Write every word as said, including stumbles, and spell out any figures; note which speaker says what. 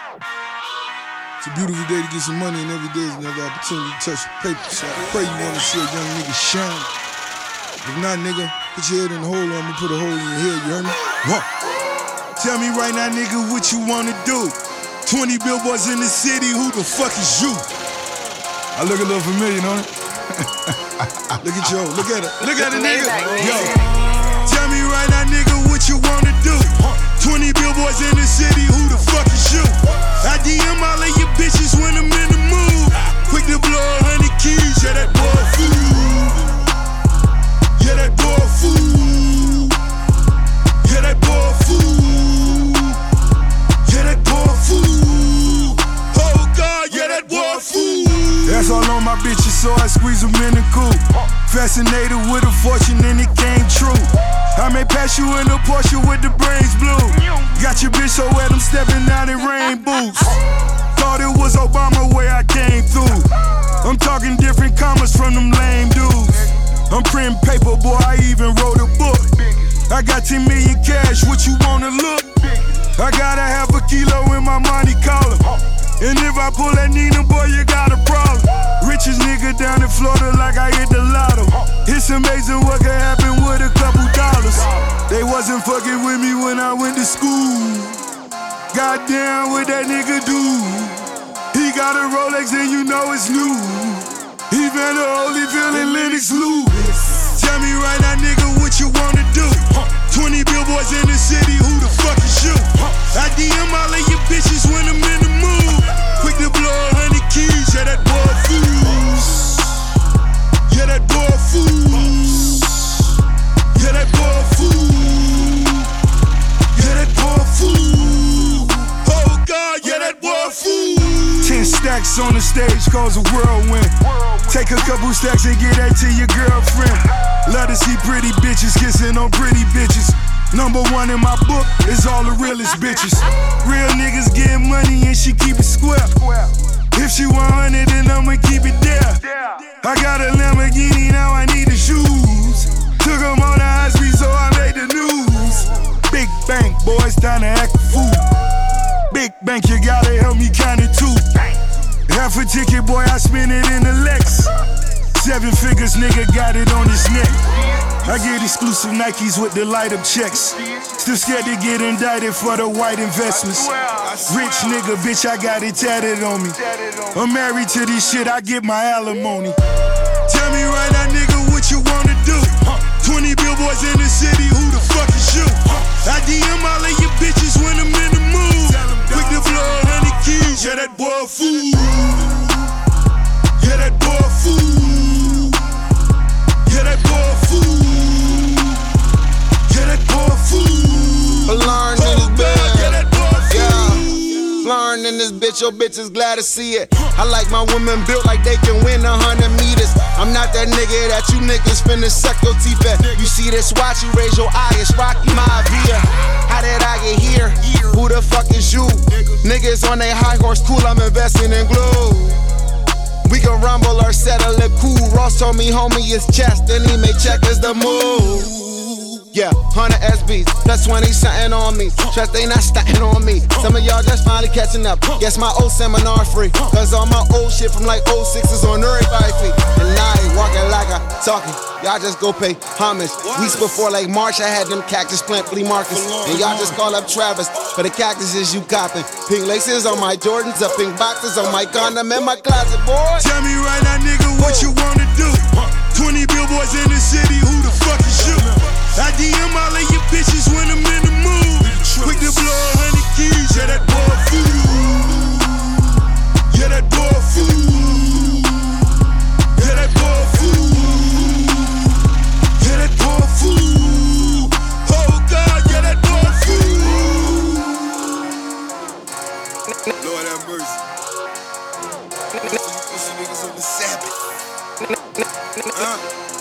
Speaker 1: It's a beautiful day to get some money, and every day is another opportunity to touch the paper. So I pray you wanna see a young nigga shine. If not, nigga, put your head in the hole, or I'ma put a hole in your head, you heard me? Whoa. Tell me right now, nigga, what you wanna do? twenty billboards in the city, who the fuck is you? I look a little familiar, don't it? Look at yo, look at it, look at it, nigga. Yo, tell me right now, nigga, what you wanna do? twenty billboards in the city, who the fuck is you? I D M all of your bitches when I'm in the mood. Quick to blow a hundred keys, yeah, that boy fool. Yeah, that boy fool. Yeah, that boy fool. Yeah, that boy fool. Oh God, yeah, that boy fool. That's all on my bitches, so I squeeze them in the coupe. Fascinated with a fortune and it came true. I may pass you in a Porsche with the brains blue. Got your bitch so wet, I'm stepping out in rain boots. Thought it was Obama where I came through. I'm talking different commas from them lame dudes. I'm printing paper, boy, I even wrote a book. I got ten million cash, what you wanna look? I gotta have a kilo in my money collar. And if I pull that Nina, boy, you got a problem. Richest nigga down in Florida like I hit the lotto. It's amazing what can happen with a couple dollars. They wasn't fucking with me when I went to school. Goddamn, what that nigga do? He got a Rolex and you know it's new. He been a Holyfield and Lennox Lewis. Tell me right now, nigga, what you wanna do? twenty billboards in the city, who the fuck is you? I D M all of your bitches when I'm in the mood. Quick to blow a hundred keys, yeah, that boy fool. Yeah, that boy fool. Yeah, that boy fool. Yeah, that boy fool. Oh God, yeah, that boy fool. Ten stacks on the stage cause a whirlwind. Take a couple stacks and get that to your girlfriend. Love to see pretty bitches kissing on pretty bitches. Number one in my book is all the realest bitches. Real niggas getting money and she keep it square. If she want hundred, then I'ma keep it there. I got a Lamborghini, now I need the shoes. Took them on the high speed, so I made the news. Big bank, boys, time to act a fool. Big bank, you gotta help me count it too. Half a ticket, boy, I spend it in the Lex. Seven figures, nigga, got it on his neck. I get exclusive Nikes with the light up checks. Still scared to get indicted for the white investments. Rich nigga, bitch, I got it tatted on me. I'm married to this shit, I get my alimony. Tell me right now, nigga, what you wanna do? twenty billboards in the city, who the fuck is you? I D M all of your bitches when I'm in the mood. Quick to blow a hundred keys, yeah, that boy fool. Yeah, that boy fool. Yeah, that boy fool. Yeah, that boy fool.
Speaker 2: Learn in this bitch.
Speaker 1: Yeah, that boy fool.
Speaker 2: Yeah. Learn in this bitch, your bitch is glad to see it. I like my women built like they can win a hundred meters. I'm not that nigga that you niggas finna suck your teeth at. You see this watch, you raise your eye, it's Rocky Maivia. How did I get here? Who the fuck is you? Niggas on they high horse, cool, I'm investing in glue. We can rumble or settle it cool. Ross told me, homie, it's chess, then he may check as the move. Yeah, one hundred S Bs, plus twenty something on me. Trust they not stunting on me. Some of y'all just finally catching up. Guess my old seminar free. Cause all my old shit from like oh six is on everybody's feet. And I ain't walking like I talking. Y'all just go pay homage. Weeks before like March, I had them cactus plant flea markets. And y'all just call up Travis for the cactuses you copping. Pink laces on my Jordans, up pink boxes on my condom in my closet, boy.
Speaker 1: Tell me right now, nigga, what you wanna do? twenty billboards in the city, who the fuck is you? I D M all of your bitches when I'm in the mood. Quick to blow a hundred keys, yeah, that boy fool. Yeah, that boy fool. Yeah, that boy fool. Yeah, that boy fool. Oh God, yeah, that boy fool. Lord have mercy. So you pussy niggas on the Sabbath. Uh.